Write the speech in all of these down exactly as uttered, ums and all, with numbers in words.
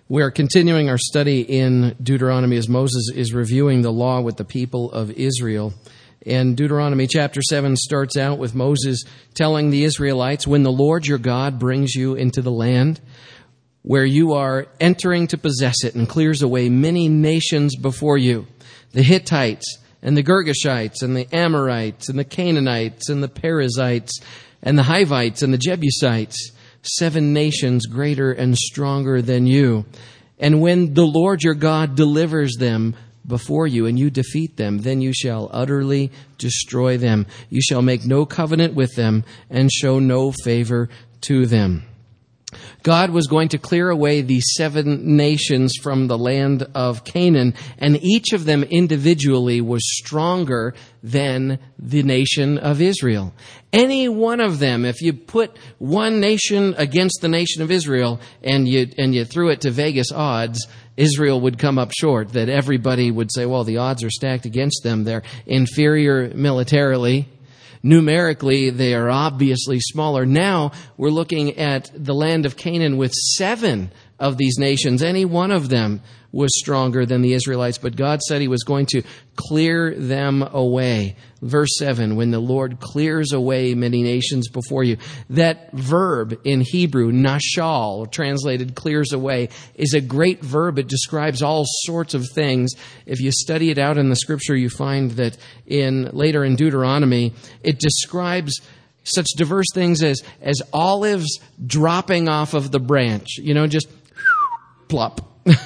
We are continuing our study in Deuteronomy as Moses is reviewing the law with the people of Israel. And Deuteronomy chapter seven starts out with Moses telling the Israelites, when the Lord your God brings you into the land where you are entering to possess it and clears away many nations before you, the Hittites and the Girgashites and the Amorites and the Canaanites and the Perizzites and the Hivites and the Jebusites, seven nations greater and stronger than you. And when the Lord your God delivers them before you and you defeat them, then you shall utterly destroy them. You shall make no covenant with them and show no favor to them. God was going to clear away these seven nations from the land of Canaan, and each of them individually was stronger than the nation of Israel. Any one of them, if you put one nation against the nation of Israel and you and you threw it to Vegas odds, Israel would come up short. That everybody would say, well, the odds are stacked against them. They're inferior militarily. Numerically, they are obviously smaller. Now we're looking at the land of Canaan with seven of these nations. Any one of them was stronger than the Israelites, but God said He was going to clear them away. Verse seven, when the Lord clears away many nations before you. That verb in Hebrew, nashal, translated clears away, is a great verb. It describes all sorts of things. If you study it out in the Scripture, you find that in later in Deuteronomy, it describes such diverse things as, as olives dropping off of the branch. You know, just plop.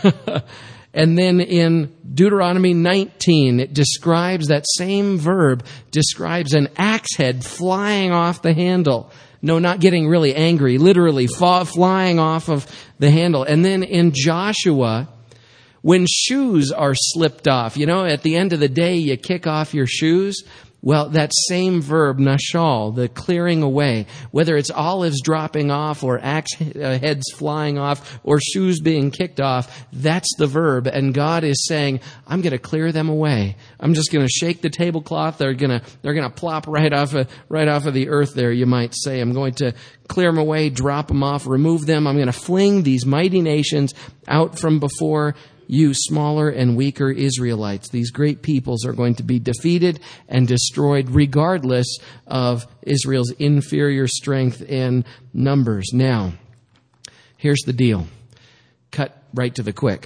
And then in Deuteronomy nineteen, it describes that same verb, describes an axe head flying off the handle. No, not getting really angry, literally fa- flying off of the handle. And then in Joshua, when shoes are slipped off, you know, at the end of the day, you kick off your shoes. Well, that same verb, nashal, the clearing away, whether it's olives dropping off or axe heads flying off or shoes being kicked off, that's the verb. And God is saying, I'm going to clear them away. I'm just going to shake the tablecloth. They're going to, they're going to plop right off of, right off of the earth there, you might say. I'm going to clear them away, drop them off, remove them. I'm going to fling these mighty nations out from before you smaller and weaker Israelites. These great peoples are going to be defeated and destroyed regardless of Israel's inferior strength and numbers. Now, here's the deal. Cut right to the quick.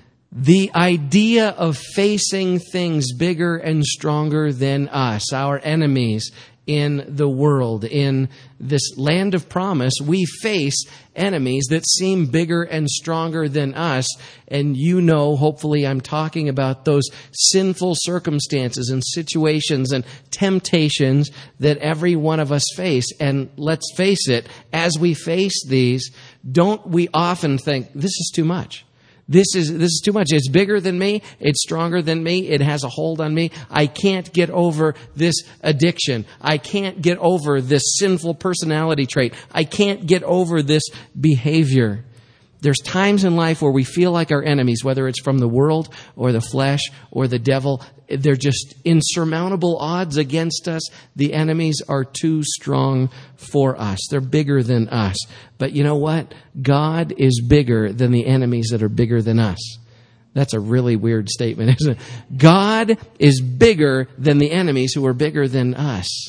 The idea of facing things bigger and stronger than us, our enemies in the world, in this land of promise, we face enemies that seem bigger and stronger than us. And you know, hopefully I'm talking about those sinful circumstances and situations and temptations that every one of us face. And let's face it, as we face these, don't we often think, this is too much? This is this is too much. It's bigger than me. It's stronger than me. It has a hold on me. I can't get over this addiction. I can't get over this sinful personality trait. I can't get over this behavior. There's times in life where we feel like our enemies, whether it's from the world or the flesh or the devil, they're just insurmountable odds against us. The enemies are too strong for us. They're bigger than us. But you know what? God is bigger than the enemies that are bigger than us. That's a really weird statement, isn't it? God is bigger than the enemies who are bigger than us.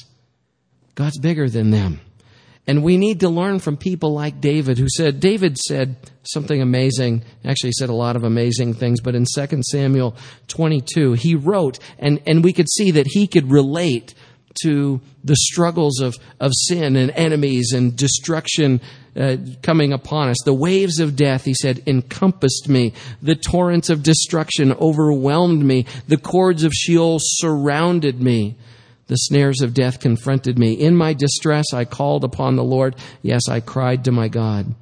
God's bigger than them. And we need to learn from people like David, who said, David said something amazing, actually said a lot of amazing things, but in Second Samuel twenty-two, he wrote, and, and we could see that he could relate to the struggles of, of sin and enemies and destruction uh, coming upon us. The waves of death, he said, encompassed me. The torrents of destruction overwhelmed me. The cords of Sheol surrounded me. The snares of death confronted me. In my distress, I called upon the Lord. Yes, I cried to my God.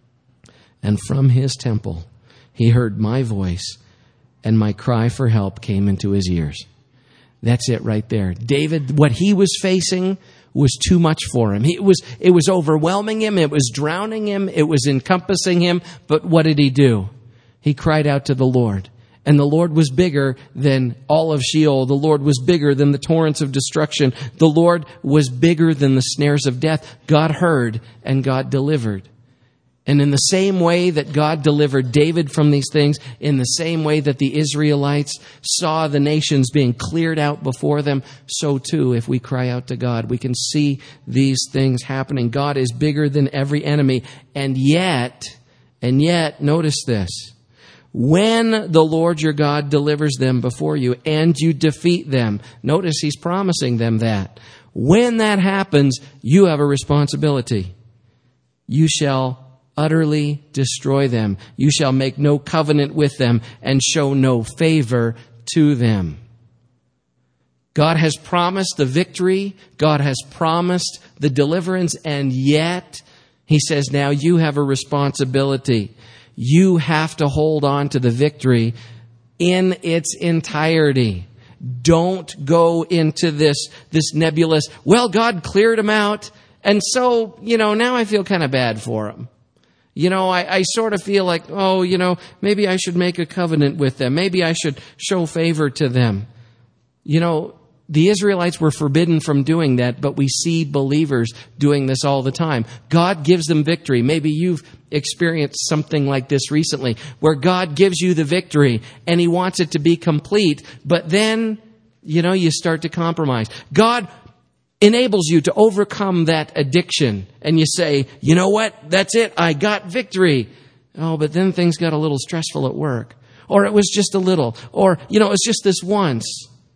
And from His temple, He heard my voice, and my cry for help came into His ears. That's it right there. David, what he was facing was too much for him. It was, it was overwhelming him. It was drowning him. It was encompassing him. But what did he do? He cried out to the Lord. And the Lord was bigger than all of Sheol. The Lord was bigger than the torrents of destruction. The Lord was bigger than the snares of death. God heard and God delivered. And in the same way that God delivered David from these things, in the same way that the Israelites saw the nations being cleared out before them, so too, if we cry out to God, we can see these things happening. God is bigger than every enemy. And yet, and yet, notice this, when the Lord your God delivers them before you and you defeat them, notice he's promising them that. When that happens, you have a responsibility. You shall utterly destroy them. You shall make no covenant with them and show no favor to them. God has promised the victory. God has promised the deliverance. And yet, he says, now you have a responsibility. You have to hold on to the victory in its entirety. Don't go into this, this nebulous, well, God cleared them out, and so, you know, now I feel kind of bad for them. You know, I, I sort of feel like, oh, you know, maybe I should make a covenant with them. Maybe I should show favor to them. You know, the Israelites were forbidden from doing that, but we see believers doing this all the time. God gives them victory. Maybe you've experienced something like this recently, where God gives you the victory and he wants it to be complete, but then, you know, you start to compromise. God enables you to overcome that addiction, and you say, you know what, that's it, I got victory. Oh, but then things got a little stressful at work, or it was just a little, or, you know, it's just this once.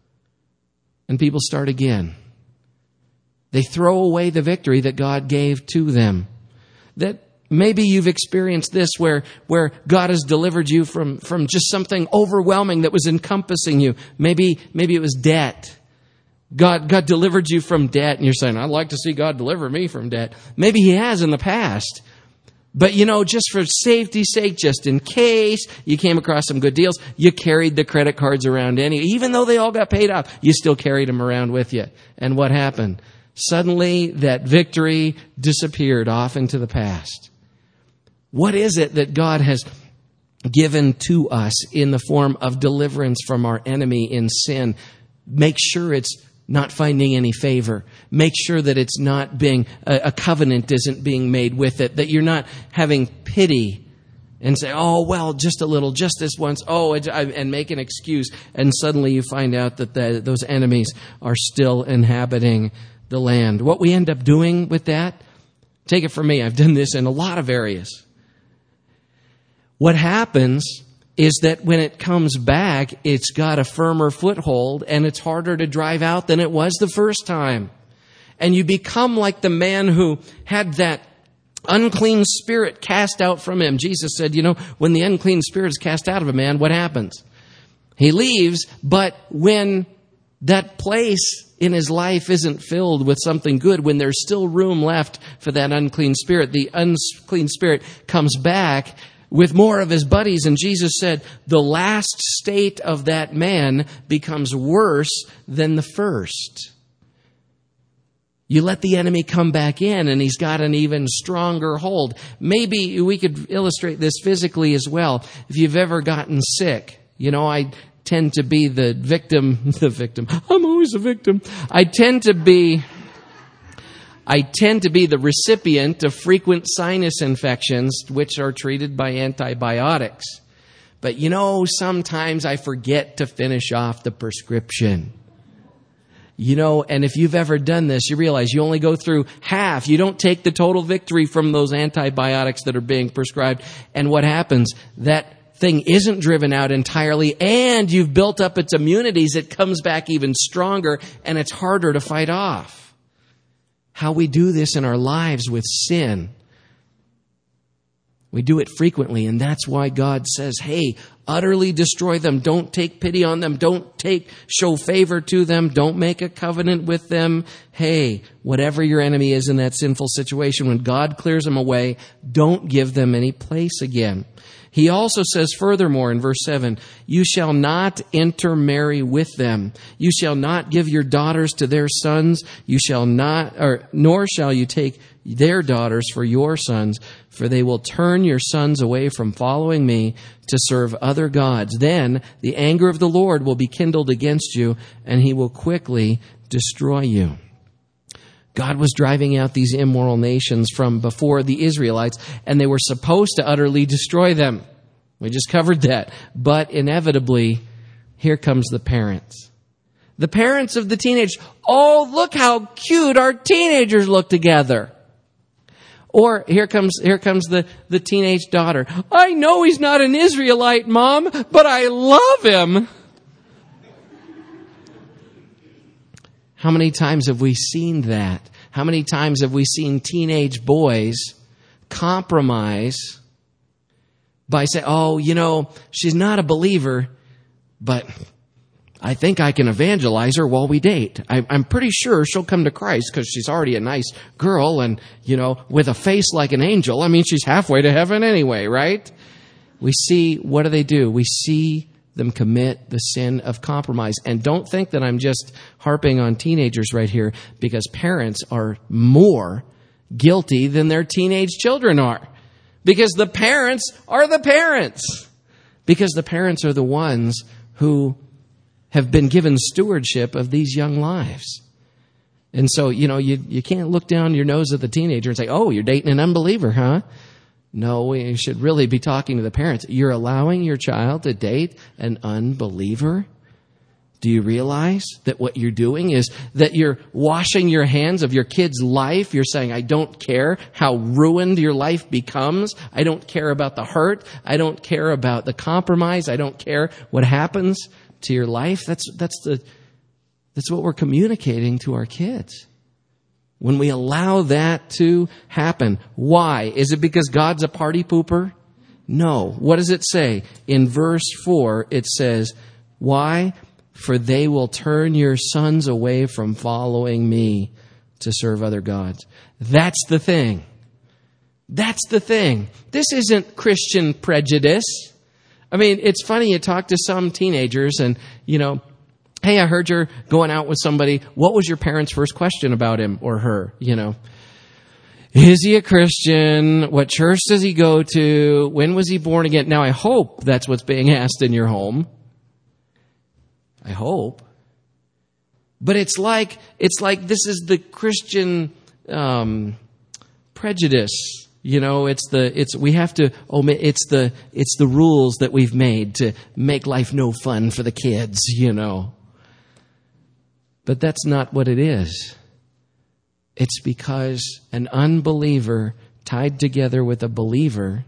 And people start again. They throw away the victory that God gave to them. That maybe you've experienced this where, where God has delivered you from, from just something overwhelming that was encompassing you. Maybe, maybe it was debt. God, God delivered you from debt, and you're saying, I'd like to see God deliver me from debt. Maybe he has in the past. But, you know, just for safety's sake, just in case you came across some good deals, you carried the credit cards around anyway. Even though they all got paid off, you still carried them around with you. And what happened? Suddenly, that victory disappeared off into the past. What is it that God has given to us in the form of deliverance from our enemy in sin? Make sure it's not finding any favor. Make sure that it's not being, a, a covenant isn't being made with it, that you're not having pity and say, oh, well, just a little, just this once, oh, it, I, and make an excuse. And suddenly you find out that the, those enemies are still inhabiting the land. What we end up doing with that, take it from me, I've done this in a lot of areas. What happens is that when it comes back, it's got a firmer foothold and it's harder to drive out than it was the first time. And you become like the man who had that unclean spirit cast out from him. Jesus said, you know, when the unclean spirit is cast out of a man, what happens? He leaves, but when that place in his life isn't filled with something good, when there's still room left for that unclean spirit, the unclean spirit comes back with more of his buddies. And Jesus said, the last state of that man becomes worse than the first. You let the enemy come back in and he's got an even stronger hold. Maybe we could illustrate this physically as well. If you've ever gotten sick, you know, I tend to be the victim, the victim. I'm always a victim. I tend to be... I tend to be the recipient of frequent sinus infections, which are treated by antibiotics. But you know, sometimes I forget to finish off the prescription. You know, and if you've ever done this, you realize you only go through half. You don't take the total victory from those antibiotics that are being prescribed. And what happens? That thing isn't driven out entirely, and you've built up its immunities. It comes back even stronger, and it's harder to fight off. How we do this in our lives with sin. We do it frequently, and that's why God says, hey, utterly destroy them. Don't take pity on them. Don't take, show favor to them. Don't make a covenant with them. Hey, whatever your enemy is in that sinful situation, when God clears them away, don't give them any place again. He also says furthermore in verse seven, you shall not intermarry with them. You shall not give your daughters to their sons. You shall not, or nor shall you take their daughters for your sons, for they will turn your sons away from following me to serve other gods. Then the anger of the Lord will be kindled against you, and he will quickly destroy you. God was driving out these immoral nations from before the Israelites, and they were supposed to utterly destroy them. We just covered that. But inevitably, here comes the parents. The parents of the teenage. Oh, look how cute our teenagers look together. Or here comes here comes the, the teenage daughter. I know he's not an Israelite, Mom, but I love him. How many times have we seen that? How many times have we seen teenage boys compromise by saying, oh, you know, she's not a believer, but I think I can evangelize her while we date. I, I'm pretty sure she'll come to Christ because she's already a nice girl and, you know, with a face like an angel. I mean, she's halfway to heaven anyway, right? We see, what do they do? We see them commit the sin of compromise. And don't think that I'm just harping on teenagers right here, because parents are more guilty than their teenage children are. Because the parents are the parents. Because the parents are the ones who have been given stewardship of these young lives. And so, you know, you, you can't look down your nose at the teenager and say, oh, you're dating an unbeliever, huh? No, we should really be talking to the parents. You're allowing your child to date an unbeliever? Do you realize that what you're doing is that you're washing your hands of your kid's life? You're saying, I don't care how ruined your life becomes. I don't care about the hurt. I don't care about the compromise. I don't care what happens to your life. That's, that's the, that's what we're communicating to our kids. When we allow that to happen. Why? Is it because God's a party pooper? No. What does it say? In verse four, it says, why? For they will turn your sons away from following me to serve other gods. That's the thing. That's the thing. This isn't Christian prejudice. I mean, it's funny, you talk to some teenagers and, you know, hey, I heard you're going out with somebody. What was your parents' first question about him or her? You know, is he a Christian? What church does he go to? When was he born again? Now, I hope that's what's being asked in your home. I hope. But it's like, it's like this is the Christian um, prejudice. You know, it's the, it's, we have to omit, it's the, it's the rules that we've made to make life no fun for the kids, you know. But that's not what it is. It's because an unbeliever tied together with a believer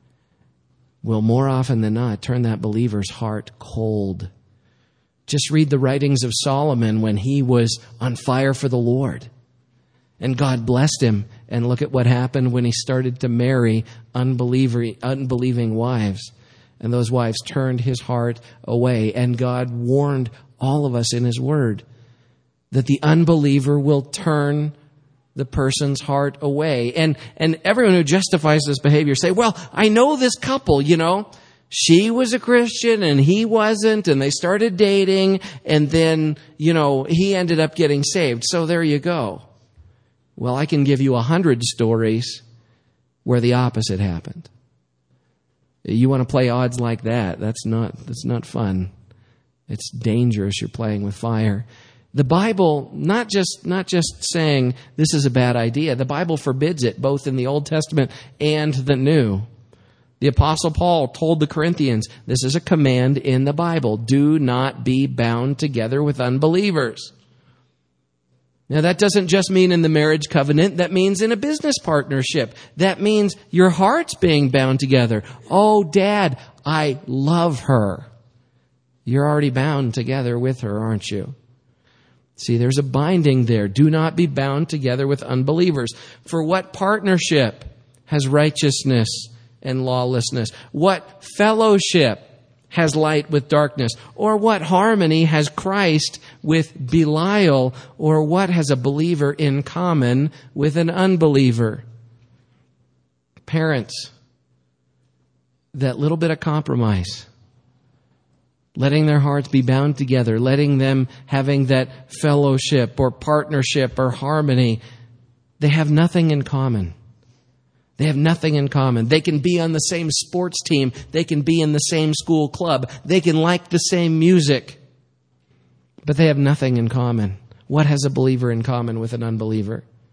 will more often than not turn that believer's heart cold. Just read the writings of Solomon when he was on fire for the Lord. And God blessed him. And look at what happened when he started to marry unbeliever, unbelieving wives. And those wives turned his heart away. And God warned all of us in his word that the unbeliever will turn the person's heart away. And and everyone who justifies this behavior say, well, I know this couple, you know. She was a Christian and he wasn't, and they started dating, and then, you know, he ended up getting saved. So there you go. Well, I can give you a hundred stories where the opposite happened. You want to play odds like that? That's not, that's not fun. It's dangerous. You're playing with fire. The Bible, not just, not just saying this is a bad idea. The Bible forbids it, both in the Old Testament and the New. The Apostle Paul told the Corinthians, this is a command in the Bible. Do not be bound together with unbelievers. Now, that doesn't just mean in the marriage covenant. That means in a business partnership. That means your heart's being bound together. Oh, Dad, I love her. You're already bound together with her, aren't you? See, there's a binding there. Do not be bound together with unbelievers. For what partnership has righteousness and lawlessness? What fellowship has light with darkness? Or what harmony has Christ with Belial? Or what has a believer in common with an unbeliever? Parents, that little bit of compromise, letting their hearts be bound together, letting them having that fellowship or partnership or harmony, they have nothing in common. They have nothing in common. They can be on the same sports team. They can be in the same school club. They can like the same music. But they have nothing in common. What has a believer in common with an unbeliever?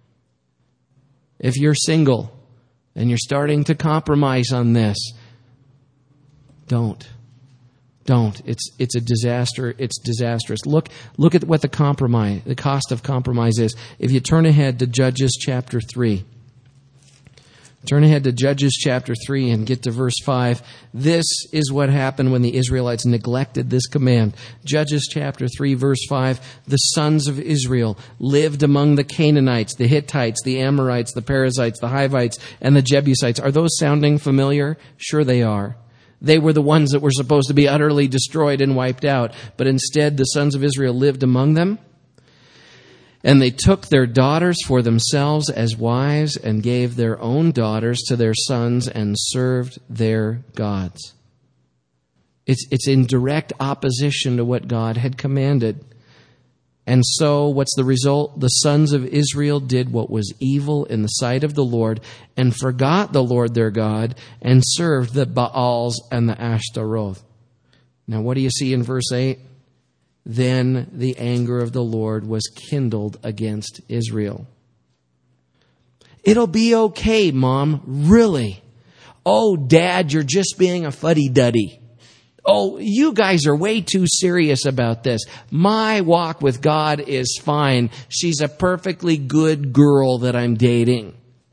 If you're single and you're starting to compromise on this, don't. Don't. It's it's a disaster. It's disastrous. Look look at what the compromise, the cost of compromise is. If you turn ahead to Judges chapter three. Turn ahead to Judges chapter three and get to verse five. This is what happened when the Israelites neglected this command. Judges chapter three, verse five. The sons of Israel lived among the Canaanites, the Hittites, the Amorites, the Perizzites, the Hivites, and the Jebusites. Are those sounding familiar? Sure they are. They were the ones that were supposed to be utterly destroyed and wiped out. But instead, the sons of Israel lived among them. And they took their daughters for themselves as wives and gave their own daughters to their sons and served their gods. It's, it's in direct opposition to what God had commanded. And so, what's the result? The sons of Israel did what was evil in the sight of the Lord and forgot the Lord their God and served the Baals and the Ashtaroth. Now, what do you see in verse eight? Then the anger of the Lord was kindled against Israel. It'll be okay, Mom. Really? Oh, Dad, you're just being a fuddy-duddy. Oh, you guys are way too serious about this. My walk with God is fine. She's a perfectly good girl that I'm dating.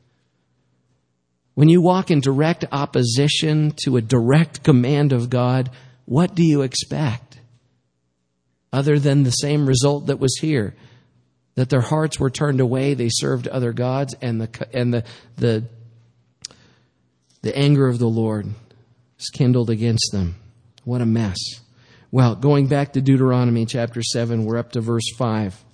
When you walk in direct opposition to a direct command of God, what do you expect? Other than the same result that was here, that their hearts were turned away, they served other gods, and the and the the, the anger of the Lord is kindled against them. What a mess. Well, going back to Deuteronomy chapter seven, we're up to verse five.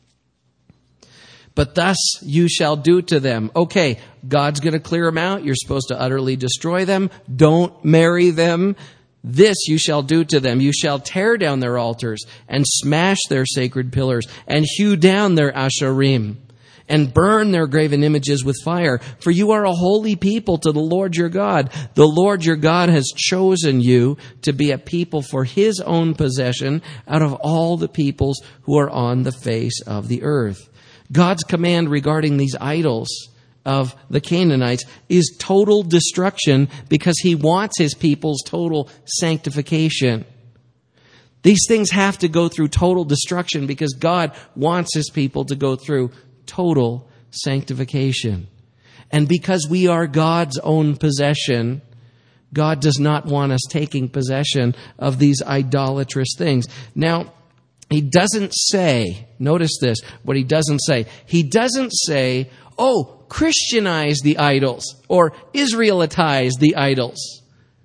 But thus you shall do to them. Okay, God's going to clear them out. You're supposed to utterly destroy them. Don't marry them. This you shall do to them. You shall tear down their altars and smash their sacred pillars and hew down their asherim and burn their graven images with fire. For you are a holy people to the Lord your God. The Lord your God has chosen you to be a people for his own possession out of all the peoples who are on the face of the earth. God's command regarding these idols of the Canaanites is total destruction because he wants his people's total sanctification. These things have to go through total destruction because God wants his people to go through total sanctification. And because we are God's own possession, God does not want us taking possession of these idolatrous things. Now, he doesn't say, notice this, what he doesn't say. He doesn't say, oh, Christianize the idols or Israelitize the idols.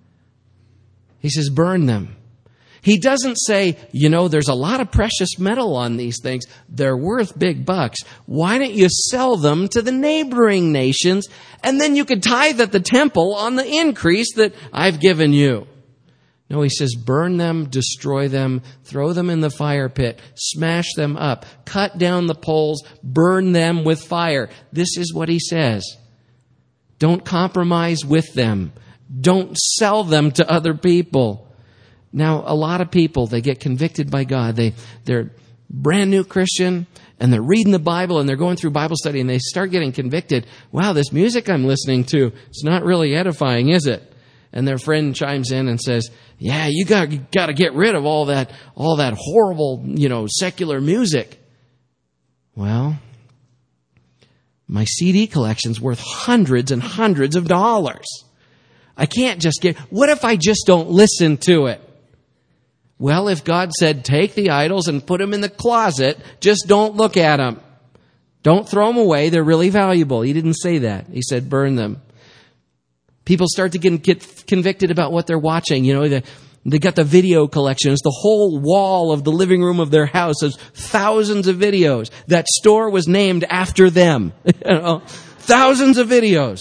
He says, burn them. He doesn't say, you know, there's a lot of precious metal on these things. They're worth big bucks. Why don't you sell them to the neighboring nations and then you could tithe at the temple on the increase that I've given you? No, he says, burn them, destroy them, throw them in the fire pit, smash them up, cut down the poles, burn them with fire. This is what he says. Don't compromise with them. Don't sell them to other people. Now, a lot of people, they get convicted by God. They, they're brand new Christian, and they're reading the Bible, and they're going through Bible study, and they start getting convicted. Wow, this music I'm listening to, it's not really edifying, is it? And their friend chimes in and says, yeah, you got, you got to get rid of all that, all that horrible, you know, secular music. Well, my C D collection's worth hundreds and hundreds of dollars. I can't just get, what if I just don't listen to it? Well, if God said, take the idols and put them in the closet, just don't look at them. Don't throw them away. They're really valuable. He didn't say that. He said, burn them. People start to get, get convicted about what they're watching. You know, they, they got the video collections. The whole wall of the living room of their house has thousands of videos. That store was named after them. You know, thousands of videos.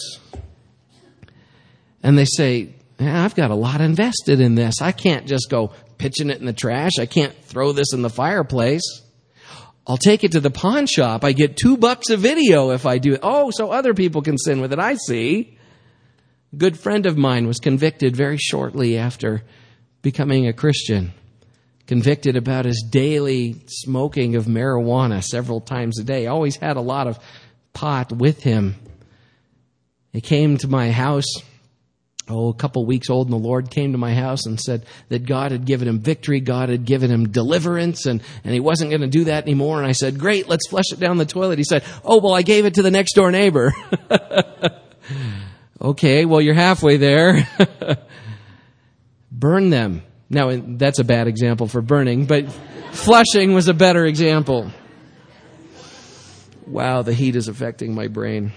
And they say, yeah, I've got a lot invested in this. I can't just go pitching it in the trash. I can't throw this in the fireplace. I'll take it to the pawn shop. I get two bucks a video if I do it. Oh, so other people can sin with it. I see. A good friend of mine was convicted very shortly after becoming a Christian. Convicted about his daily smoking of marijuana several times a day. Always had a lot of pot with him. He came to my house, oh, a couple weeks old, and the Lord came to my house and said that God had given him victory, God had given him deliverance, and, and he wasn't going to do that anymore. And I said, great, let's flush it down the toilet. He said, oh, well, I gave it to the next door neighbor. Okay, well, you're halfway there. Burn them. Now, that's a bad example for burning, but flushing was a better example. Wow, the heat is affecting my brain.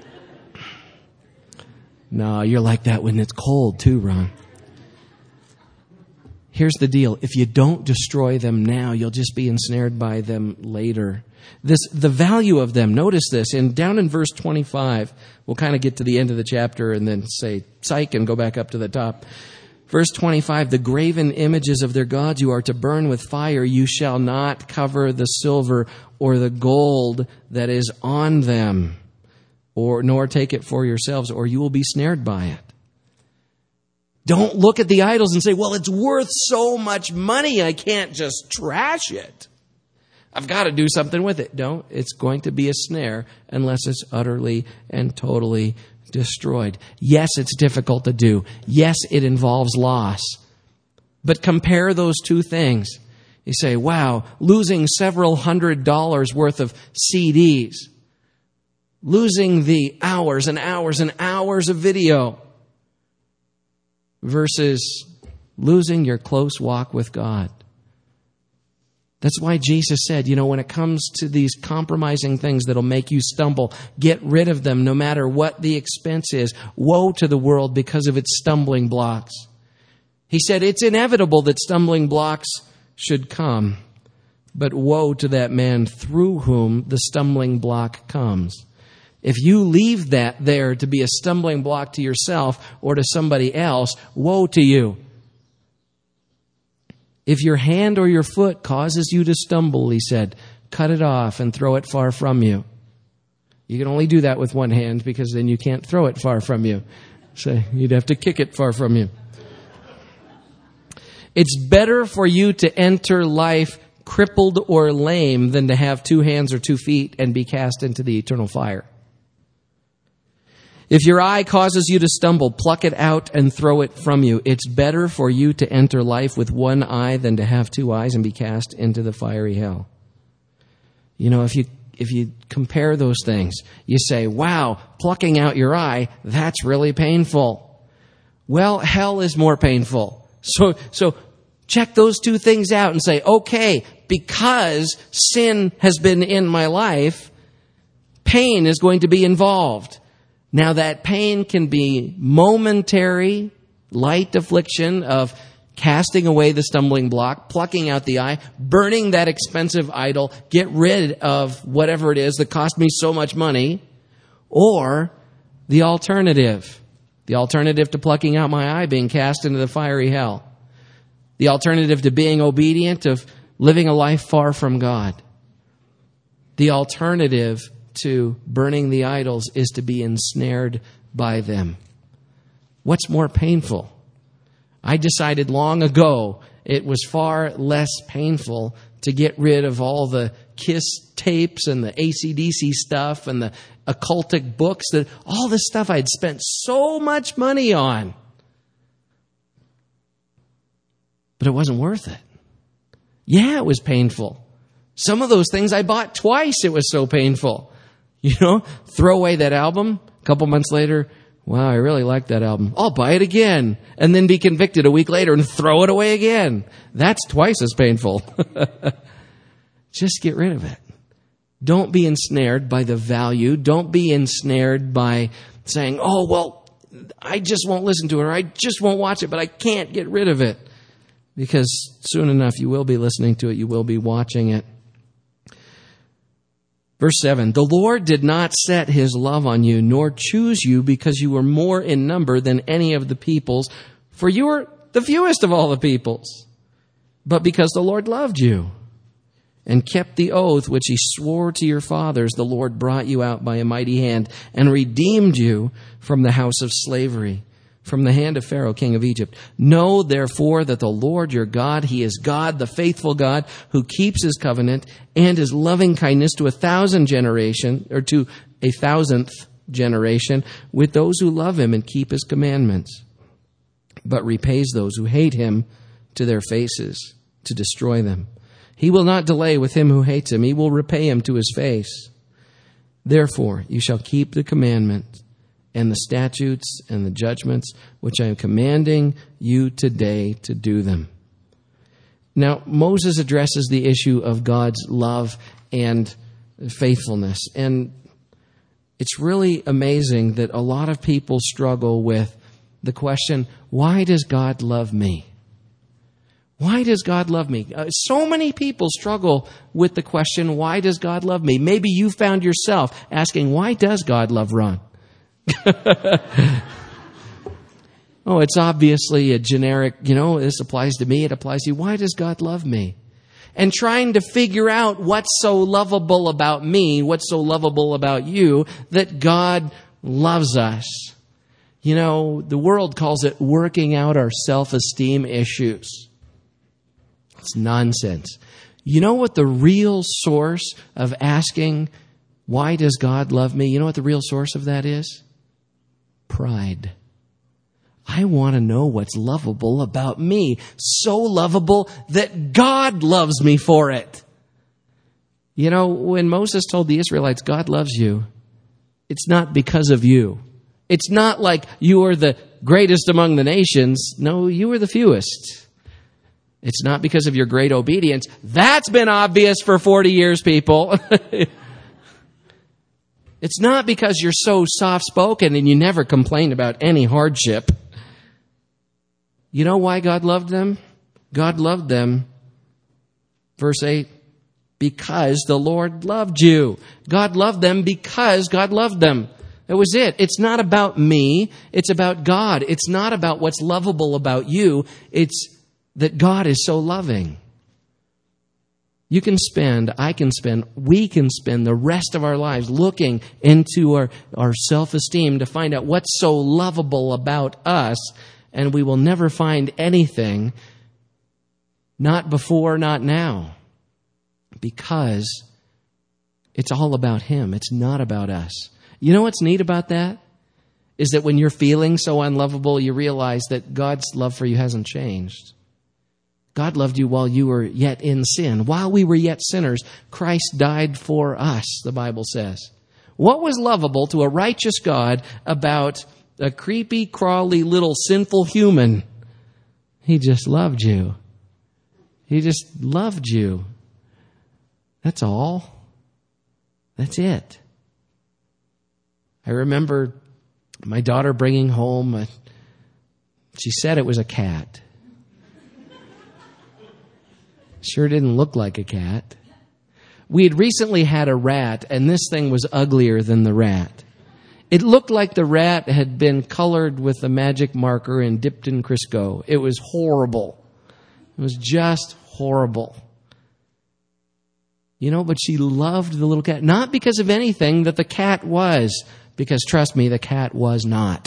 No, you're like that when it's cold too, Ron. Here's the deal. If you don't destroy them now, you'll just be ensnared by them later. This, the value of them, notice this, in down in verse twenty-five, we'll kind of get to the end of the chapter and then say, psych, and go back up to the top. Verse twenty-five, the graven images of their gods you are to burn with fire. You shall not cover the silver or the gold that is on them, or nor take it for yourselves, or you will be snared by it. Don't look at the idols and say, well, it's worth so much money, I can't just trash it. I've got to do something with it. No, it's going to be a snare unless it's utterly and totally destroyed. Yes, it's difficult to do. Yes, it involves loss. But compare those two things. You say, wow, losing several hundred dollars worth of C Ds. Losing the hours and hours and hours of video versus losing your close walk with God. That's why Jesus said, you know, when it comes to these compromising things that'll make you stumble, get rid of them no matter what the expense is. Woe to the world because of its stumbling blocks. He said it's inevitable that stumbling blocks should come, but woe to that man through whom the stumbling block comes. If you leave that there to be a stumbling block to yourself or to somebody else, woe to you. If your hand or your foot causes you to stumble, he said, cut it off and throw it far from you. You can only do that with one hand because then you can't throw it far from you. So you'd have to kick it far from you. It's better for you to enter life crippled or lame than to have two hands or two feet and be cast into the eternal fire. If your eye causes you to stumble, pluck it out and throw it from you. It's better for you to enter life with one eye than to have two eyes and be cast into the fiery hell. You know, if you if you compare those things, you say, wow, plucking out your eye, that's really painful. Well, hell is more painful. So so check those two things out and say, okay, because sin has been in my life, pain is going to be involved. Now that pain can be momentary, light affliction of casting away the stumbling block, plucking out the eye, burning that expensive idol, get rid of whatever it is that cost me so much money, or the alternative, the alternative to plucking out my eye, being cast into the fiery hell, the alternative to being obedient, of living a life far from God, the alternative to burning the idols is to be ensnared by them. What's more painful? I decided long ago it was far less painful to get rid of all the KISS tapes and the A C D C stuff and the occultic books, that all this stuff I'd spent so much money on. But it wasn't worth it. Yeah, it was painful. Some of those things I bought twice. It was so painful. You know, throw away that album. A couple months later, wow, I really like that album. I'll buy it again. And then be convicted a week later and throw it away again. That's twice as painful. Just get rid of it. Don't be ensnared by the value. Don't be ensnared by saying, oh, well, I just won't listen to it, or I just won't watch it, but I can't get rid of it. Because soon enough, you will be listening to it. You will be watching it. Verse seven, the Lord did not set his love on you, nor choose you because you were more in number than any of the peoples, for you were the fewest of all the peoples, but because the Lord loved you and kept the oath which he swore to your fathers, the Lord brought you out by a mighty hand and redeemed you from the house of slavery, from the hand of Pharaoh, king of Egypt. Know, therefore, that the Lord your God, he is God, the faithful God, who keeps his covenant and his loving kindness to a thousand generation, or to a thousandth generation with those who love him and keep his commandments, but repays those who hate him to their faces to destroy them. He will not delay with him who hates him. He will repay him to his face. Therefore, you shall keep the commandments and the statutes and the judgments which I am commanding you today to do them. Now, Moses addresses the issue of God's love and faithfulness. And it's really amazing that a lot of people struggle with the question, why does God love me? Why does God love me? Uh, so many people struggle with the question, why does God love me? Maybe you found yourself asking, why does God love Ron? Oh, it's obviously a generic, you know, this applies to me, it applies to you. Why does God love me? And trying to figure out what's so lovable about me, what's so lovable about you, that God loves us. You know, the world calls it working out our self-esteem issues. It's nonsense. You know what the real source of asking, why does God love me? You know what the real source of that is? Pride. I want to know what's lovable about me. So lovable that God loves me for it. You know, when Moses told the Israelites, God loves you, it's not because of you. It's not like you are the greatest among the nations. No, you are the fewest. It's not because of your great obedience. That's been obvious for forty years, people. It's not because you're so soft-spoken and you never complain about any hardship. You know why God loved them? God loved them, verse eight, because the Lord loved you. God loved them because God loved them. That was it. It's not about me. It's about God. It's not about what's lovable about you. It's that God is so loving. You can spend, I can spend, we can spend the rest of our lives looking into our, our self-esteem to find out what's so lovable about us, and we will never find anything, not before, not now, because it's all about Him. It's not about us. You know what's neat about that? Is that when you're feeling so unlovable, you realize that God's love for you hasn't changed. God loved you while you were yet in sin. While we were yet sinners, Christ died for us, the Bible says. What was lovable to a righteous God about a creepy, crawly, little sinful human? He just loved you. He just loved you. That's all. That's it. I remember my daughter bringing home a, she said it was a cat. Sure didn't look like a cat. We had recently had a rat, and this thing was uglier than the rat. It looked like the rat had been colored with a magic marker and dipped in Crisco. It was horrible. It was just horrible. You know, but she loved the little cat. Not because of anything that the cat was, because trust me, the cat was not.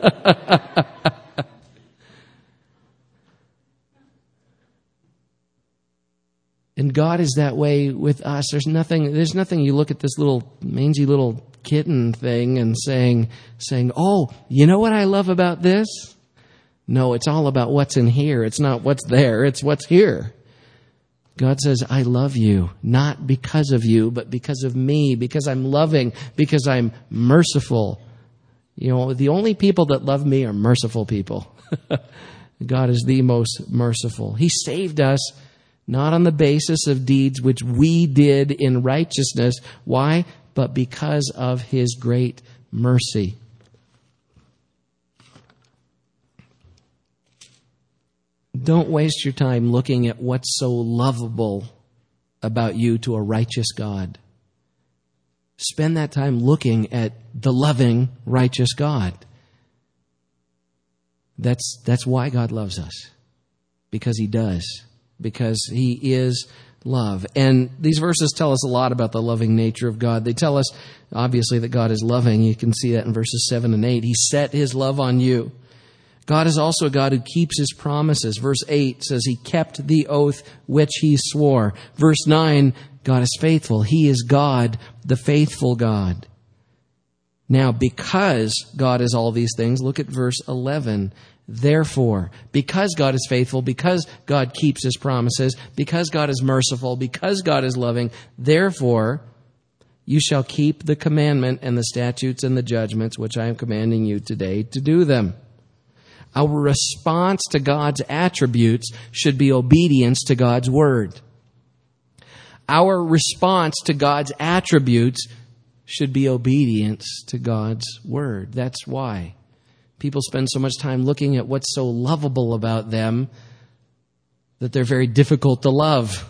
And God is that way with us. There's nothing, there's nothing you look at this little mangy little kitten thing and saying, saying, oh, you know what I love about this? No, it's all about what's in here. It's not what's there. It's what's here. God says, I love you, not because of you, but because of me, because I'm loving, because I'm merciful. You know, the only people that love me are merciful people. God is the most merciful. He saved us not on the basis of deeds which we did in righteousness. Why? But because of His great mercy. Don't waste your time looking at what's so lovable about you to a righteous God. Spend that time looking at the loving, righteous God. That's, that's why God loves us. Because He does. Because He is love. And these verses tell us a lot about the loving nature of God. They tell us, obviously, that God is loving. You can see that in verses seven and eight. He set His love on you. God is also a God who keeps His promises. Verse eight says He kept the oath which He swore. Verse nine, God is faithful. He is God, the faithful God. Now, because God is all these things, look at verse eleven. Therefore, because God is faithful, because God keeps His promises, because God is merciful, because God is loving, therefore, you shall keep the commandment and the statutes and the judgments which I am commanding you today to do them. Our response to God's attributes should be obedience to God's word. Our response to God's attributes should be obedience to God's word. That's why people spend so much time looking at what's so lovable about them that they're very difficult to love.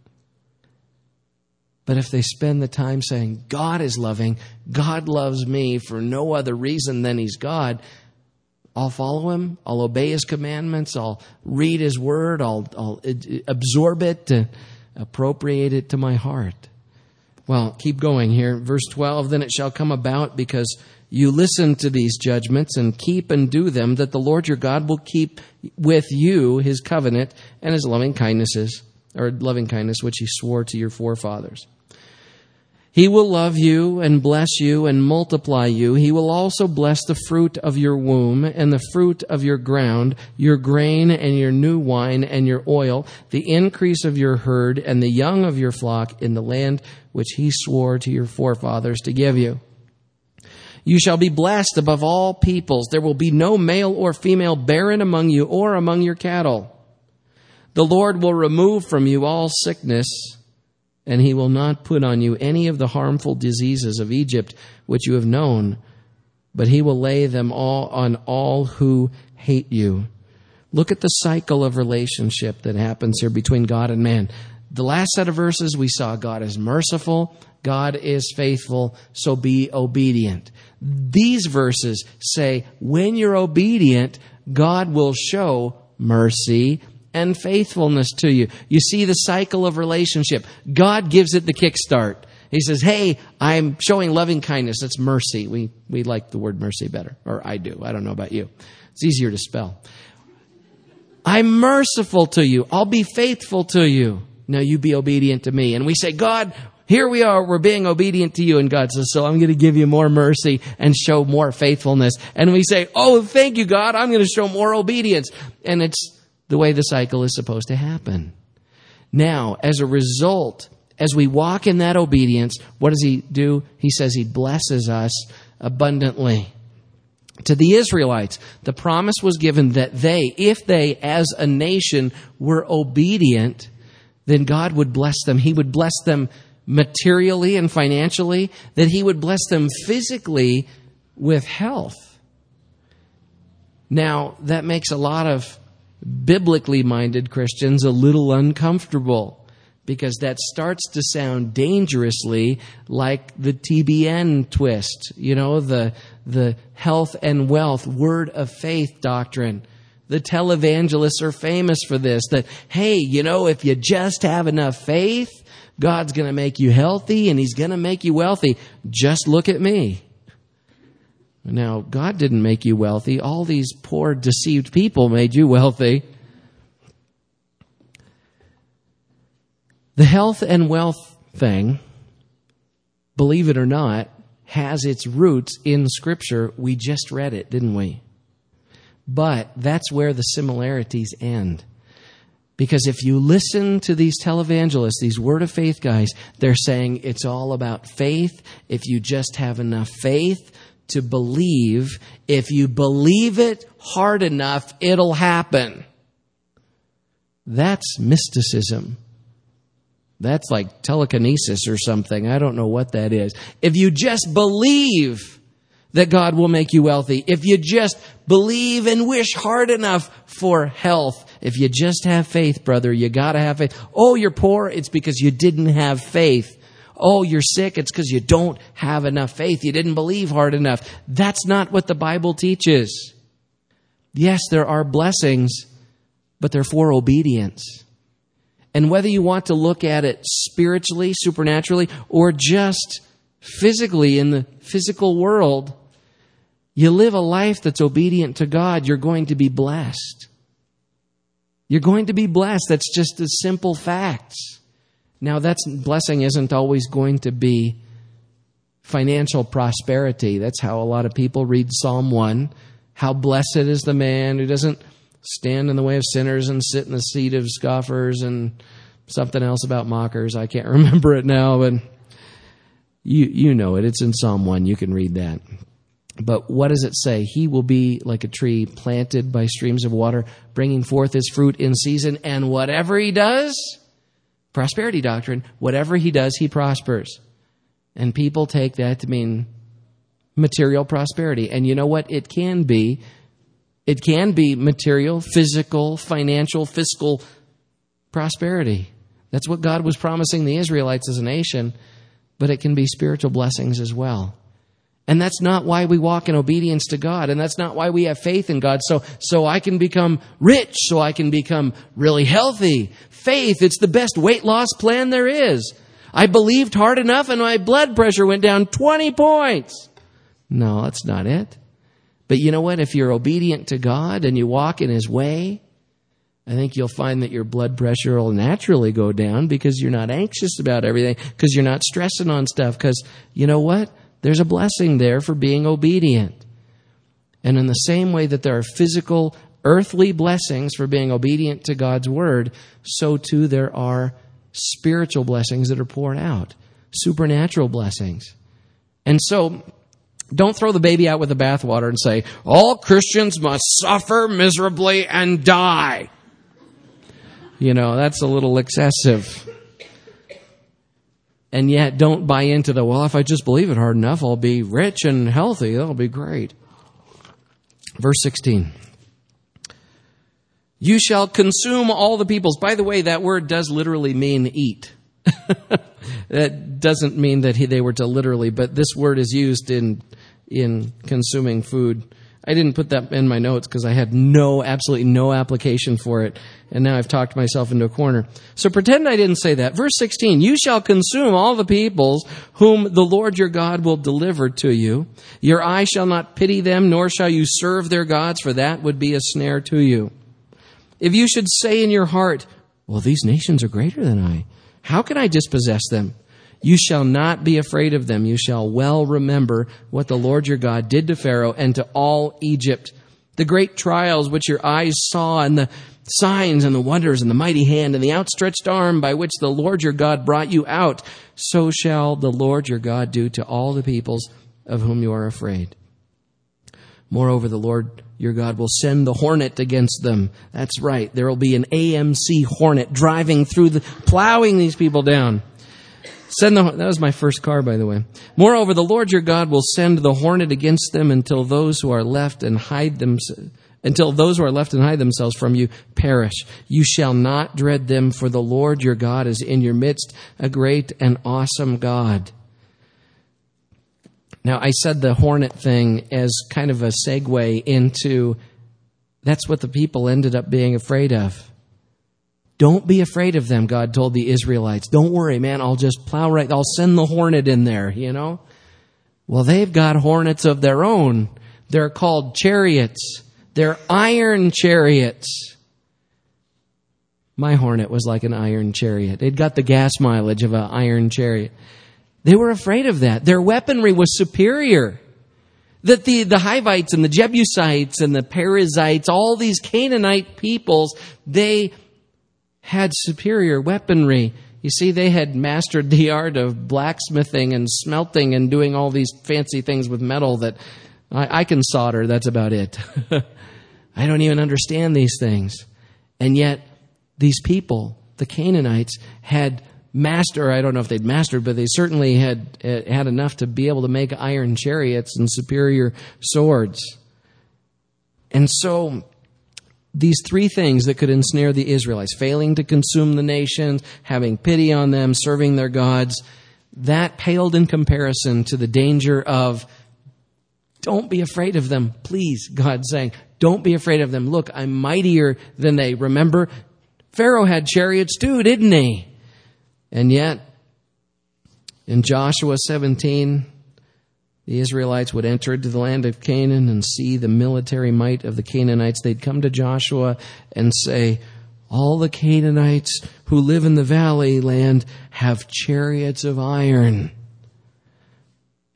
But if they spend the time saying, God is loving, God loves me for no other reason than He's God, I'll follow Him, I'll obey His commandments, I'll read His word, I'll, I'll absorb it, and appropriate it to my heart. Well, keep going here. Verse twelve, then it shall come about because you listen to these judgments and keep and do them, that the Lord your God will keep with you His covenant and His loving kindnesses, or loving kindness, which He swore to your forefathers. He will love you and bless you and multiply you. He will also bless the fruit of your womb and the fruit of your ground, your grain and your new wine and your oil, the increase of your herd and the young of your flock in the land which He swore to your forefathers to give you. You shall be blessed above all peoples. There will be no male or female barren among you or among your cattle. The Lord will remove from you all sickness, and He will not put on you any of the harmful diseases of Egypt, which you have known, but He will lay them all on all who hate you. Look at the cycle of relationship that happens here between God and man. The last set of verses we saw God is merciful, God is faithful, so be obedient. These verses say when you're obedient, God will show mercy and faithfulness to you. You see the cycle of relationship. God gives it the kickstart. He says, hey, I'm showing loving kindness. That's mercy. We we like the word mercy better. Or I do. I don't know about you. It's easier to spell. I'm merciful to you. I'll be faithful to you. Now you be obedient to me. And we say, God, here we are. We're being obedient to you. And God says, so I'm going to give you more mercy and show more faithfulness. And we say, oh, thank you, God. I'm going to show more obedience. And it's the way the cycle is supposed to happen. Now, as a result, as we walk in that obedience, what does He do? He says He blesses us abundantly. To the Israelites, the promise was given that they, if they as a nation were obedient, then God would bless them. He would bless them materially and financially, that He would bless them physically with health. Now, that makes a lot of biblically minded Christians a little uncomfortable, because that starts to sound dangerously like the T B N twist, you know, the the health and wealth word of faith doctrine. The televangelists are famous for this, that, hey, you know, if you just have enough faith, God's going to make you healthy and He's going to make you wealthy. Just look at me. Now, God didn't make you wealthy. All these poor, deceived people made you wealthy. The health and wealth thing, believe it or not, has its roots in Scripture. We just read it, didn't we? But that's where the similarities end. Because if you listen to these televangelists, these Word of Faith guys, they're saying it's all about faith. If you just have enough faith to believe, if you believe it hard enough, it'll happen. That's mysticism. That's like telekinesis or something. I don't know what that is. If you just believe that God will make you wealthy, if you just believe and wish hard enough for health, if you just have faith, brother, you got to have faith. Oh, you're poor, it's because you didn't have faith. Oh, you're sick, it's because you don't have enough faith. You didn't believe hard enough. That's not what the Bible teaches. Yes, there are blessings, but they're for obedience. And whether you want to look at it spiritually, supernaturally, or just physically in the physical world, you live a life that's obedient to God, you're going to be blessed. You're going to be blessed. That's just the simple facts. Now, that blessing isn't always going to be financial prosperity. That's how a lot of people read Psalm one. How blessed is the man who doesn't stand in the way of sinners and sit in the seat of scoffers, and something else about mockers. I can't remember it now, but you you know it. It's in Psalm one. You can read that. But what does it say? He will be like a tree planted by streams of water, bringing forth his fruit in season, and whatever he does, prosperity doctrine, whatever he does, he prospers. And people take that to mean material prosperity. And you know what? It can be. It can be material, physical, financial, fiscal prosperity. That's what God was promising the Israelites as a nation, but it can be spiritual blessings as well. And that's not why we walk in obedience to God. And that's not why we have faith in God. So, so I can become rich, so I can become really healthy. Faith, it's the best weight loss plan there is. I believed hard enough and my blood pressure went down twenty points. No, that's not it. But you know what? If you're obedient to God and you walk in his way, I think you'll find that your blood pressure will naturally go down because you're not anxious about everything, because you're not stressing on stuff, because you know what? There's a blessing there for being obedient. And in the same way that there are physical, earthly blessings for being obedient to God's word, so too there are spiritual blessings that are poured out, supernatural blessings. And so don't throw the baby out with the bathwater and say, all Christians must suffer miserably and die. You know, that's a little excessive. And yet, don't buy into the, well, if I just believe it hard enough, I'll be rich and healthy. That'll be great. Verse sixteen. You shall consume all the peoples. By the way, that word does literally mean eat. That doesn't mean that he, they were to literally, but this word is used in in consuming food. I didn't put that in my notes because I had no, absolutely no application for it. And now I've talked myself into a corner. So pretend I didn't say that. Verse sixteen, you shall consume all the peoples whom the Lord your God will deliver to you. Your eye shall not pity them, nor shall you serve their gods, for that would be a snare to you. If you should say in your heart, well, these nations are greater than I. How can I dispossess them? You shall not be afraid of them. You shall well remember what the Lord your God did to Pharaoh and to all Egypt, the great trials which your eyes saw, and the signs and the wonders and the mighty hand and the outstretched arm by which the Lord your God brought you out. So shall the Lord your God do to all the peoples of whom you are afraid. Moreover, the Lord your God will send the hornet against them. That's right. There will be an A M C hornet driving through the, plowing these people down. Send the, that was my first car, by the way. Moreover, the Lord your God will send the hornet against them until those who are left and hide them, until those who are left and hide themselves from you perish. You shall not dread them, for the Lord your God is in your midst, a great and awesome God. Now, I said the hornet thing as kind of a segue into that's what the people ended up being afraid of. Don't be afraid of them, God told the Israelites. Don't worry, man, I'll just plow right, I'll send the hornet in there, you know. Well, they've got hornets of their own. They're called chariots. They're iron chariots. My hornet was like an iron chariot. It got the gas mileage of an iron chariot. They were afraid of that. Their weaponry was superior. That the, the Hivites and the Jebusites and the Perizzites, all these Canaanite peoples, they had superior weaponry. You see, they had mastered the art of blacksmithing and smelting and doing all these fancy things with metal that I, I can solder. That's about it. I don't even understand these things. And yet, these people, the Canaanites, had mastered, I don't know if they'd mastered, but they certainly had had enough to be able to make iron chariots and superior swords. And so, these three things that could ensnare the Israelites, failing to consume the nations, having pity on them, serving their gods, that paled in comparison to the danger of, don't be afraid of them, please, God's saying, don't be afraid of them. Look, I'm mightier than they. Remember, Pharaoh had chariots too, didn't he? And yet, in Joshua seventeen, the Israelites would enter into the land of Canaan and see the military might of the Canaanites. They'd come to Joshua and say, all the Canaanites who live in the valley land have chariots of iron.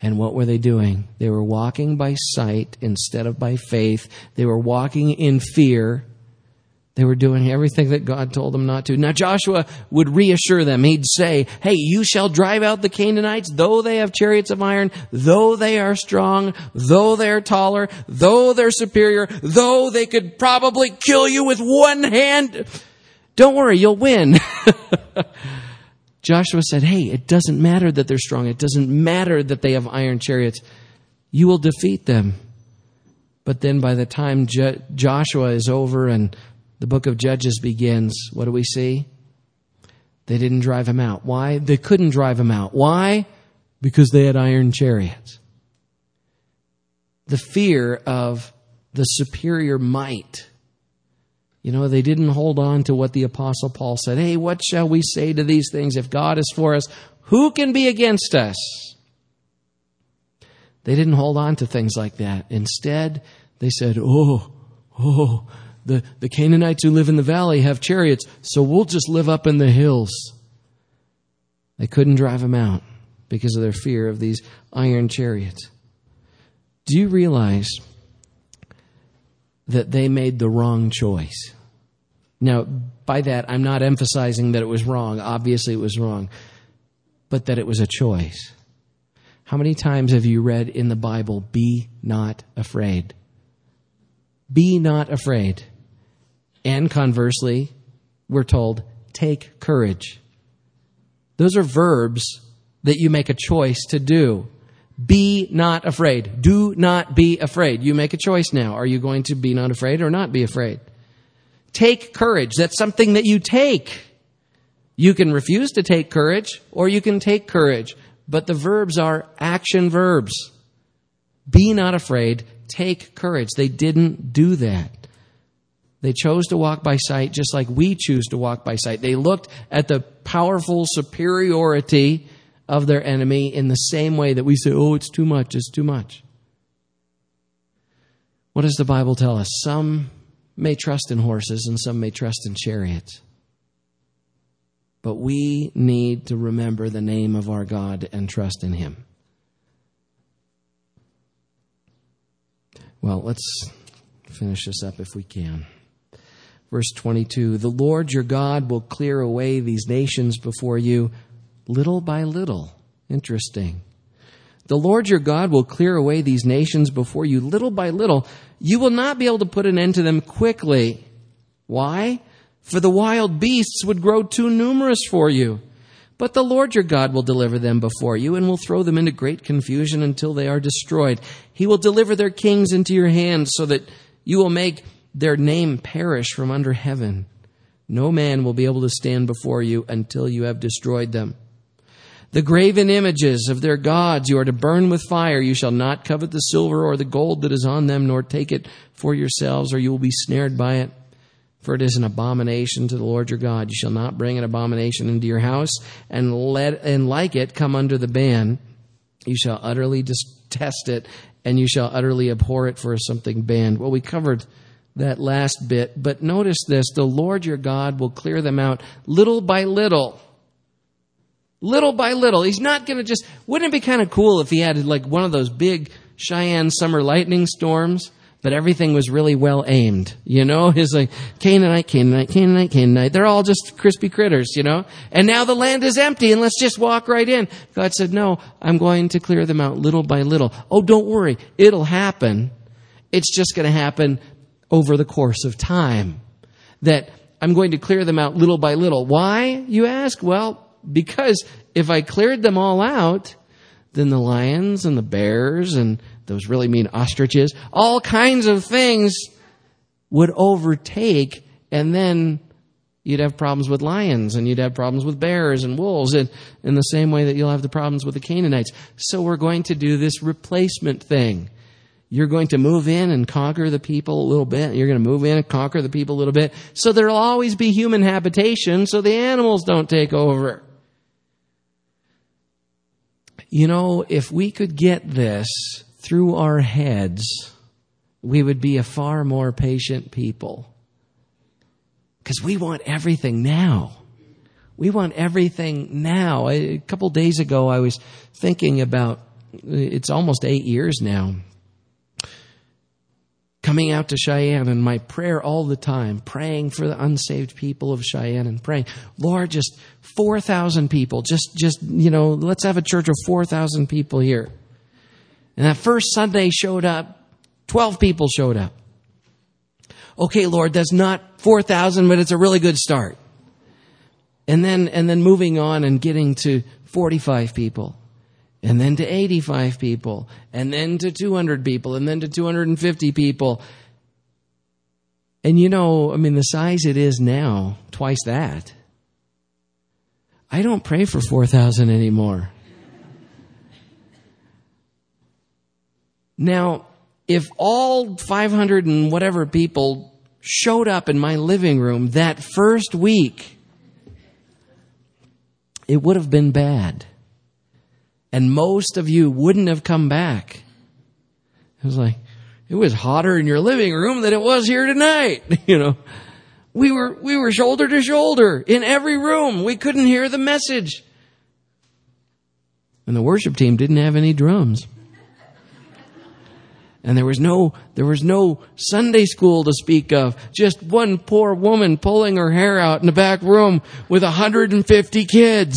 And what were they doing? They were walking by sight instead of by faith. They were walking in fear. They were doing everything that God told them not to. Now Joshua would reassure them. He'd say, hey, you shall drive out the Canaanites, though they have chariots of iron, though they are strong, though they're taller, though they're superior, though they could probably kill you with one hand. Don't worry, you'll win. Joshua said, hey, it doesn't matter that they're strong. It doesn't matter that they have iron chariots. You will defeat them. But then by the time Jo- Joshua is over and the book of Judges begins, what do we see? They didn't drive him out. Why? They couldn't drive him out. Why? Because they had iron chariots. The fear of the superior might. You know, they didn't hold on to what the Apostle Paul said. Hey, what shall we say to these things? If God is for us, who can be against us? They didn't hold on to things like that. Instead, they said, oh, oh, The, the Canaanites who live in the valley have chariots, so we'll just live up in the hills. They couldn't drive them out because of their fear of these iron chariots. Do you realize that they made the wrong choice? Now, by that, I'm not emphasizing that it was wrong. Obviously, it was wrong. But that it was a choice. How many times have you read in the Bible, be not afraid? Be not afraid. And conversely, we're told, take courage. Those are verbs that you make a choice to do. Be not afraid. Do not be afraid. You make a choice now. Are you going to be not afraid or not be afraid? Take courage. That's something that you take. You can refuse to take courage or you can take courage. But the verbs are action verbs. Be not afraid. Take courage. They didn't do that. They chose to walk by sight just like we choose to walk by sight. They looked at the powerful superiority of their enemy in the same way that we say, oh, it's too much, it's too much. What does the Bible tell us? Some may trust in horses and some may trust in chariots. But we need to remember the name of our God and trust in Him. Well, let's finish this up if we can. Verse twenty-two, the Lord your God will clear away these nations before you little by little. Interesting. The Lord your God will clear away these nations before you little by little. You will not be able to put an end to them quickly. Why? For the wild beasts would grow too numerous for you. But the Lord your God will deliver them before you and will throw them into great confusion until they are destroyed. He will deliver their kings into your hands so that you will make their name perish from under heaven. No man will be able to stand before you until you have destroyed them. The graven images of their gods you are to burn with fire. You shall not covet the silver or the gold that is on them, nor take it for yourselves, or you will be snared by it. For it is an abomination to the Lord your God. You shall not bring an abomination into your house, and let and like it come under the ban. You shall utterly detest it, and you shall utterly abhor it for something banned. Well, we covered that last bit, but notice this: the Lord your God will clear them out little by little. Little by little. He's not going to just... Wouldn't it be kind of cool if he had like one of those big Cheyenne summer lightning storms, but everything was really well aimed? You know, he's like, Canaanite, Canaanite, Canaanite, Canaanite. They're all just crispy critters, you know? And now the land is empty and let's just walk right in. God said, no, I'm going to clear them out little by little. Oh, don't worry. It'll happen. It's just going to happen over the course of time. That I'm going to clear them out little by little. Why, you ask? Well, because if I cleared them all out, then the lions and the bears and those really mean ostriches, all kinds of things would overtake, and then you'd have problems with lions and you'd have problems with bears and wolves, and in the same way that you'll have the problems with the Canaanites. So we're going to do this replacement thing. You're going to move in and conquer the people a little bit. You're going to move in and conquer the people a little bit. So there'll always be human habitation so the animals don't take over. You know, if we could get this through our heads, we would be a far more patient people. Because we want everything now. We want everything now. A couple days ago, I was thinking about it's almost eight years now, coming out to Cheyenne, and my prayer all the time, praying for the unsaved people of Cheyenne and praying, Lord, just four thousand people, just, just, you know, let's have a church of four thousand people here. And that first Sunday showed up, twelve people showed up. Okay, Lord, that's not four thousand, but it's a really good start. And then, and then moving on and getting to forty-five people. And then to eighty-five people, and then to two hundred people, and then to two hundred fifty people. And you know, I mean, the size it is now, twice that. I don't pray for four thousand anymore. Now, if all five hundred and whatever people showed up in my living room that first week, it would have been bad. And most of you wouldn't have come back. It was like, it was hotter in your living room than it was here tonight. You know, we were, we were shoulder to shoulder in every room. We couldn't hear the message. And the worship team didn't have any drums. And there was no, there was no Sunday school to speak of. Just one poor woman pulling her hair out in the back room with one hundred fifty kids.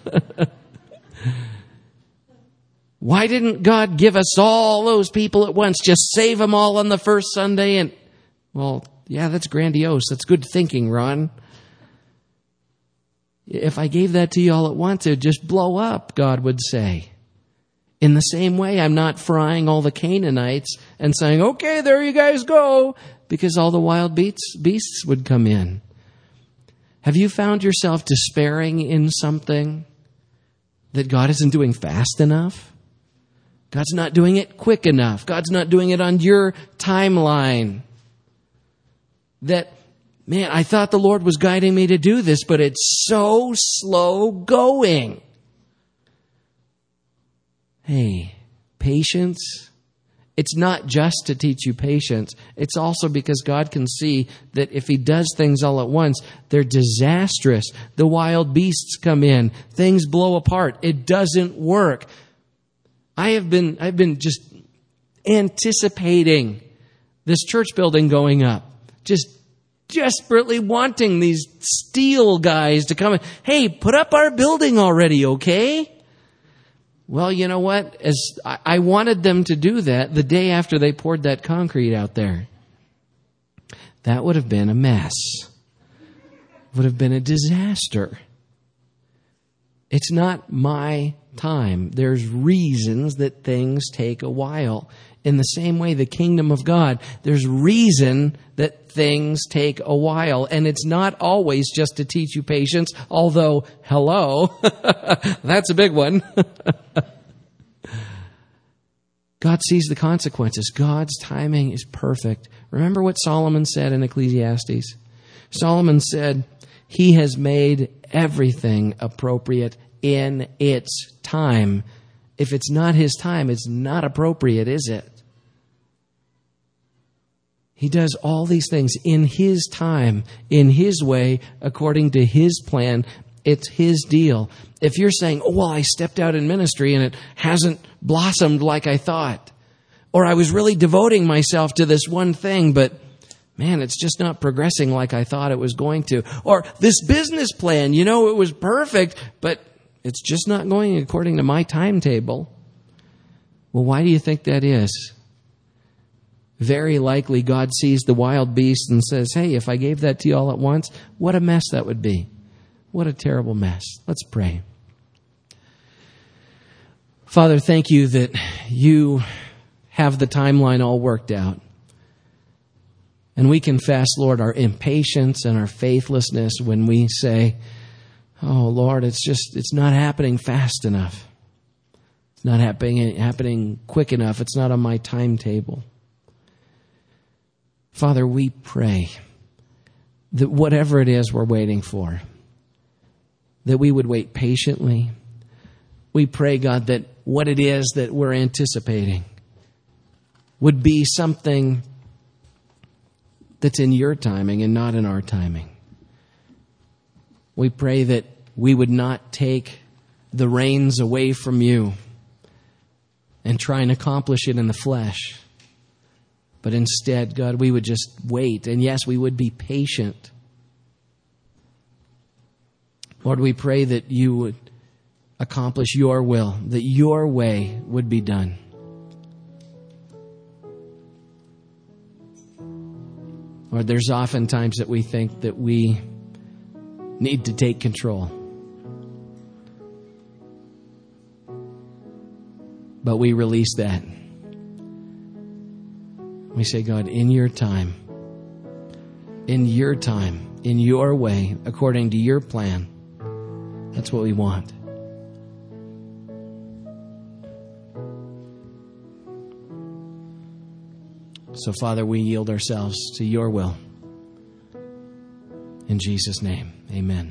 Why didn't God give us all those people at once? Just save them all on the first Sunday and, well, yeah, that's grandiose. That's good thinking, Ron. If I gave that to you all at once, it would just blow up, God would say. In the same way, I'm not frying all the Canaanites and saying, okay, there you guys go, because all the wild beasts, beasts would come in. Have you found yourself despairing in something that God isn't doing fast enough? God's not doing it quick enough. God's not doing it on your timeline. That, man, I thought the Lord was guiding me to do this, but it's so slow going. Hey, patience. It's not just to teach you patience. It's also because God can see that if He does things all at once, they're disastrous. The wild beasts come in. Things blow apart. It doesn't work. I have been, I've been just anticipating this church building going up. Just desperately wanting these steel guys to come in. Hey, put up our building already, okay? Well, you know what? As I, I wanted them to do that the day after they poured that concrete out there. That would have been a mess. Would have been a disaster. It's not my time. There's reasons that things take a while. In the same way, the kingdom of God, there's reason that things take a while. And it's not always just to teach you patience, although, hello, that's a big one. God sees the consequences. God's timing is perfect. Remember what Solomon said in Ecclesiastes? Solomon said, He has made everything appropriate in its time. If it's not His time, it's not appropriate, is it? He does all these things in His time, in His way, according to His plan. It's His deal. If you're saying, oh, well, I stepped out in ministry and it hasn't blossomed like I thought, or I was really devoting myself to this one thing, but man, it's just not progressing like I thought it was going to. Or this business plan, you know, it was perfect, but it's just not going according to my timetable. Well, why do you think that is? Very likely God sees the wild beast and says, hey, if I gave that to you all at once, what a mess that would be. What a terrible mess. Let's pray. Father, thank you that you have the timeline all worked out. And we confess, Lord, our impatience and our faithlessness when we say, oh, Lord, it's just, it's not happening fast enough. It's not happening, happening quick enough. It's not on my timetable. Father, we pray that whatever it is we're waiting for, that we would wait patiently. We pray, God, that what it is that we're anticipating would be something that's in your timing and not in our timing. We pray that we would not take the reins away from you, and try and accomplish it in the flesh. But instead, God, we would just wait. And yes, we would be patient. Lord, we pray that you would accomplish your will, that your way would be done. Lord, there's often times that we think that we need to take control. But we release that. We say, God, in your time, in your time, in your way, according to your plan, that's what we want. So, Father, we yield ourselves to your will. In Jesus' name, amen.